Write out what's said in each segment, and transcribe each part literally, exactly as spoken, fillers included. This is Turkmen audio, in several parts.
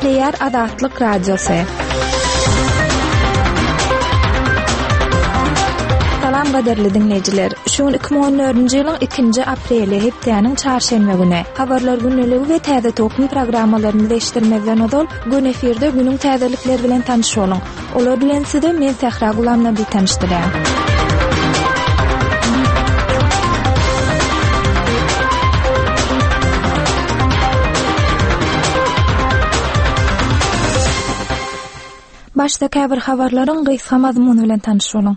Nükleer Azatlyk Radiosu. Salam gaderli dinleyijiler. Şuň iki bin on dördünji ýylyň ikinji apreli hepdeniň çarşembe güni habarlar günneligi we täze tokun programmalaryny leşdirmeden odol gün efirde günüň täzelikleri bilen tanışyň. Olar bilen sizde men Sahra Gulamna bilen tanışdyrýan. Başda käbir habarlaryň gysga mazmuny bilen tanışyň.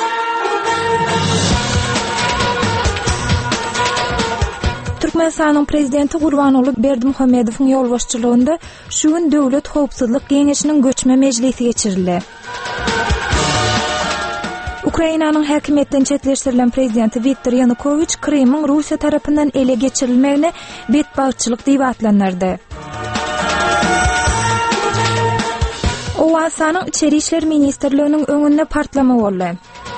Türkmenistanyň prezidenti Gurbanuly Berdimuhammedowyň ýolbaşçylygynda şu gün Döwlet Howpsuzlyk Geňeşiniň göçme mejlisi geçirildi. Ukrainanyň häkimetden çetleşdirilen prezidenti Viktor Yanukovych Krymyň Russiýa tarapyndan ele geçirilmegini betbagyçylyk diýip atlandyrdy. Owasanyň içeri işler ministrliginiň öňünde partlama boldy.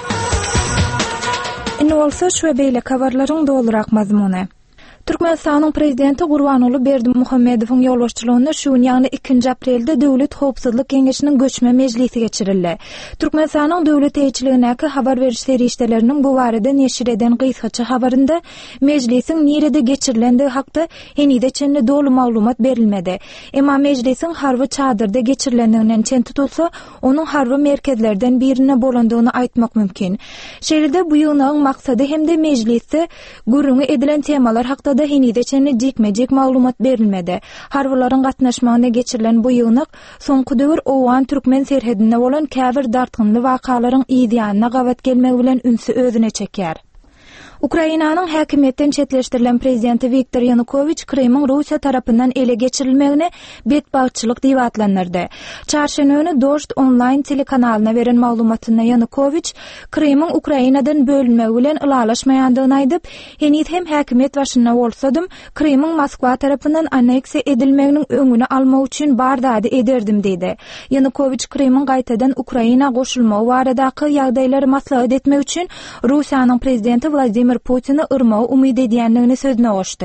Indi bolsa şu beýle habarlaryň dolurak mazmuny. Türkmenistanyň prezidenti Gurbanuly Berdimuhammedowyň ýolbaşçylygynda şu ýaly ikinji aprelde Döwlet Howpsuzlyk Geňeşiniň göçme mejlisi geçirildi. Türkmenistanyň döwlet eýçiligine habar beriş serişdeleriniň bu barada neşir eden gysgaça habarynda mejlisiň nerede geçirilendiği hakda henide çenli dolu maglumat berilmedi. Emma mejlisiň harby çadyrda geçirilendiginden çen tutulsa, onuň harby merkezlerden birine bolandygyny aýtmak mümkin. Şeýle bu ýygynyň maksady hemde mejlisde gürrüňe edilen temalar hakda da henide çenli jekme-jek maglumat berilmedi. Harbylaryň gatnaşmagyna geçirilen bu ýygynyk soňky döwür Owan Türkmen serhedinde bolan käbir dartgynly wakalaryň ýa-da gawat gelmegi bilen ünsü özüne çeker. Ukrainanyň häkimetden çetleşdirilen prezidenti Viktor Yanukovych Krymyň Russiýa tarapyndan ele geçirilmegini betbagyçylyk diýip atlandyrdy. Çarşembe günü Dost online telekanalyna beren maglumatynda Yanukovych Krymyň Ukrainadan bölünmegi bilen ylalaşmaýandygyny aýdyp, henit hem häkimet başyna bolsadym, Krymyň Moskwa tarapyndan anneksiýa edilmeginiň öňüni almak üçin bar dady ederdim diýdi. Yanukovych Krymyň gaýtadan Ukraina goşulmagy baradaky ýagdaýlary maslahat etmek üçin Russiýanyň prezidenti Vladimir Putin'i ırmağı umid edýändigini sözüne goşdy.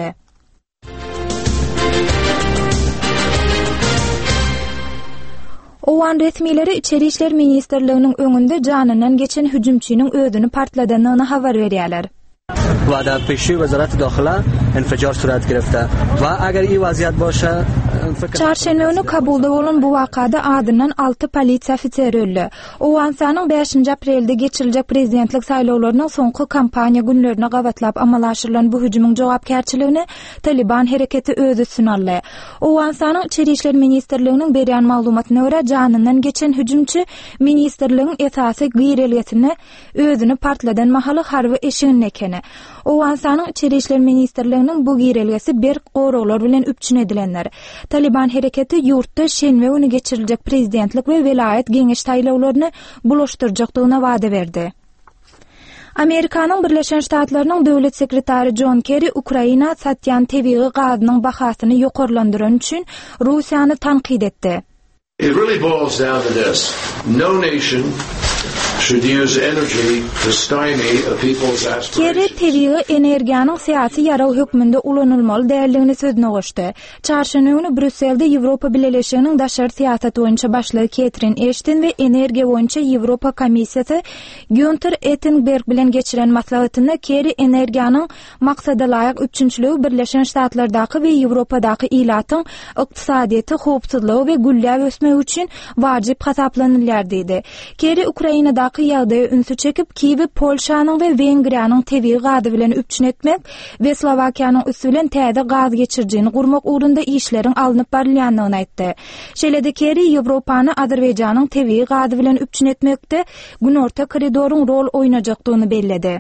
Owan resmileri içeri işler ministrliginiň öňünde janynyň geçen hüjümçiniň özüni partladanlygyny habar berýärler. و در پیشی وزارت داخله انفجار صورت گرفته و اگر این وضعیت باشه Çarşembe günü Kabulda bolan bu wakada adından altı polisiýa ofiseri öldü. Owansanyň beşinji aprelde geçiriljek prezidentlik saýlawlarynyň soňky kampaniýa günlerine gawatlap amalaşyrylan bu hüjümüň jogapkärçiligini Taliban hereketi özü üstüne aldy. Owansanyň içeri işler ministrliginiň berýän maglumatyna görä janynyň geçen hüjümçi ministrligiň esasy gyýrelgesini özüni partladan mahaly harby eşigini ekeni. Owansanyň içeri işler ministrliginiň bu gyýrelgesi bir goraglar bilen üpçün edilenler. Taliban hereketi ýurtda şenbe günü geçiriljek prezidentlik we velayet geňeş taýlawlaryny bulaşdyrjakdygyna wada berdi. Amerikanyň Birleşen Ştatlarynyň döwlet sekretary John Kerry Ukraina satýan tebii gazynyň bahasyny ýokarlandyran üçin Russiýany tanqid etdi. It really boils down to this. No nation should use energy to stymie a people's aspirations. Kerry tebii energiýanyň syýasy ýaraw hökmünde ulanylmaly däldigini sözüne goşdy. Çarşembe günü Brüsselde Ýewropa Birleşiginiň daşary syýasat boýunça başlygy Catherine Ashton we energiýa boýunça Ýewropa Komissiýasy Günther Oettinger bilen geçiren maslahatynda Kerry energiýanyň maksada laýyk üçinçiligi Birleşen Ştatlardaky we Ýewropadaky ilatyň ykdysadyety, howpsuzlygy we güllä ösmegi üçin wajyp hasaplanylýar diýdi. Kerry Ukrainada ýagdaýa ünsü çekip Kiýew, Polşanyň we Wengriýanyň tebii gazy bilen üpçün etmek we Slowakiýanyň üstülen täze gaz geçirjini gurmak ugrunda işleriň alınıp barilýandygyny aýtdy. Şeýle-de Kerry Ýewropany Azerbaýjanyň tebii gazy bilen üpçün etmekde günorta koridoryň rol oýnajakdygyny belledi.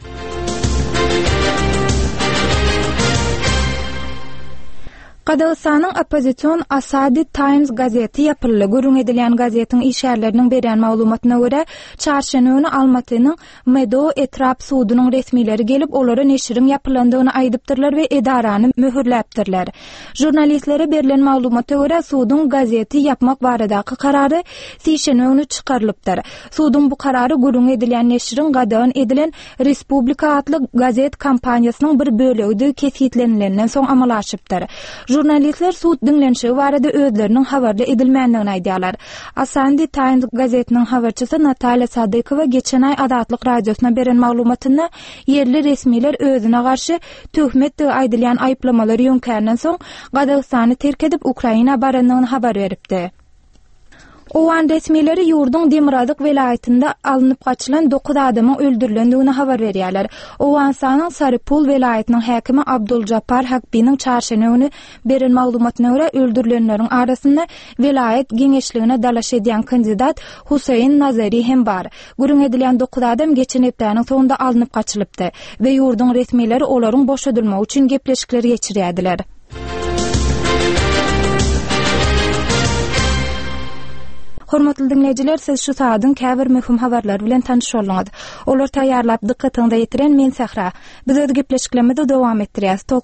Qadağıstanın Opposition Asadi Times gazeti yapılı görün edilen gazetin işerlerinin berýän maglumatyna görä çarşembe günü Almatynyň Medo etrap sudunyň resmileri gelip olary neşiriň yapylandygyny aýdypdyrlar we edarany möhürläpdirler. Jurnalistlere berilen maglumata görä sudyň gazeti yapmak baradaky karary şeýşembe günü çykarylypdyr. Sudyň bu karary görün edilen neşiriň gadağyn edilen Respublika adly gazet kampaniýasynyň bir bölegi kesitlenilenden soň amalaşypdyr. Jurnalistler suut dinlenşi barada özleriniň habarly edilmändigini aýdýarlar. Asandi Times gazetiniň habarçysy Natalya Sadykowa geçen ay Adatlyk radiosuna beren maglumatynda yerli resmiler özüne garşy töhmet aýdylýan aýplamalary ýönkärden soň Gazagystany terk edip Ukraina barandygyny habar beripdi. Owan resmileri ýurdun Demirazık welaýatynda alınıp gaçylan dokuz adamyň öldürilendigini habar berýärler. Owansanyň Sarıpul welaýatynyň häkimi Abduljapar Hakbiniň çarşamba güni beren maglumatyna görä öldürilenleriň arasynda welaýat geňeşligine dalaş edýän kandidat Husayn Nazari hem bar. Gürün edilen dokuz adam geçen hepdäniň sonunda alınıp gaçylypdy we ýurdun resmileri olaryň boşadylmagy üçin gepleşikler geçirýärdiler. Hormatly dinleyijiler, siz şu saatın käbir möhüm habarlar bilen tanışýarlyňyz. Olar taýýarlap dykkatyňda ýetiren men Sahra. Biz öňe gepleşiklerimizi dowam etdirýäs.